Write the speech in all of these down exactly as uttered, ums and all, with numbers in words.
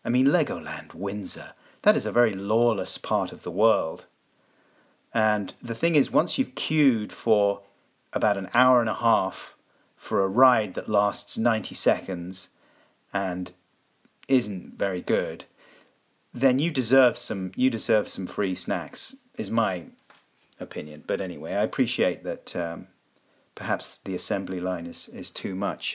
I mean, Legoland, Windsor, that is a very lawless part of the world. And the thing is, once you've queued for about an hour and a half for a ride that lasts ninety seconds and isn't very good, then you deserve some you deserve some free snacks, is my opinion. But anyway, I appreciate that um, perhaps the assembly line is, is too much.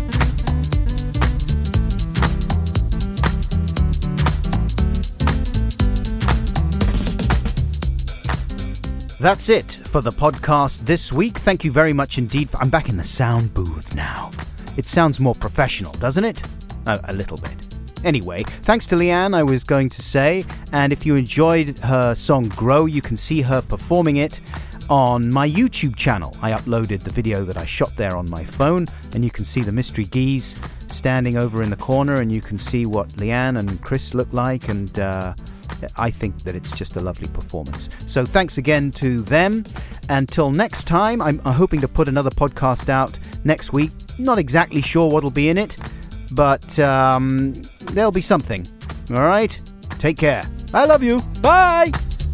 That's it for the podcast this week. Thank you very much indeed. For, I'm back in the sound booth now. It sounds more professional, doesn't it? A, a little bit. Anyway, thanks to Leanne, I was going to say, and if you enjoyed her song Grow, you can see her performing it on my YouTube channel. I uploaded the video that I shot there on my phone, and you can see the Mystery Geese standing over in the corner, and you can see what Leanne and Chris look like, and uh, I think that it's just a lovely performance. So thanks again to them. Until next time, I'm hoping to put another podcast out next week. Not exactly sure what'll be in it, but um, there'll be something. All right? Take care. I love you. Bye!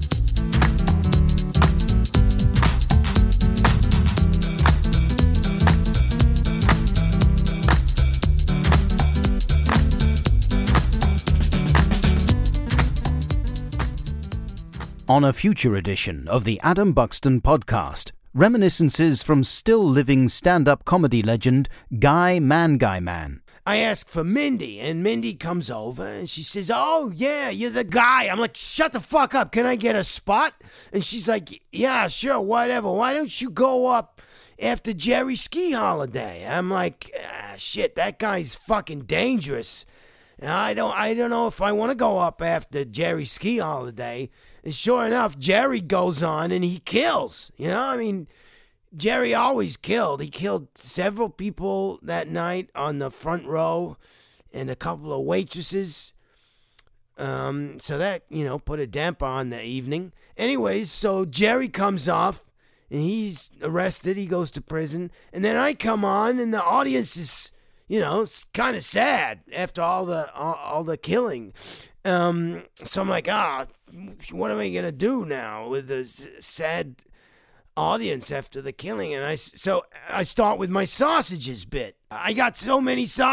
On a future edition of the Adam Buxton podcast, reminiscences from still living stand-up comedy legend Guy Man Guy Man. I ask for Mindy, and Mindy comes over, and she says, "Oh, yeah, you're the guy." I'm like, "Shut the fuck up. Can I get a spot?" And she's like, "Yeah, sure, whatever. Why don't you go up after Jerry Ski Holiday?" I'm like, ah, shit, that guy's fucking dangerous. And I don't, I don't know if I want to go up after Jerry Ski Holiday. And sure enough, Jerry goes on and he kills. You know, I mean, Jerry always killed. He killed several people that night on the front row and a couple of waitresses. Um, so that, you know, put a damper on the evening. Anyways, so Jerry comes off and he's arrested. He goes to prison. And then I come on and the audience is, you know, it's kind of sad after all the all, all the killing. Um, so I'm like, ah, what am I gonna do now with the sad audience after the killing? And I so I start with my sausages bit. I got so many sausages.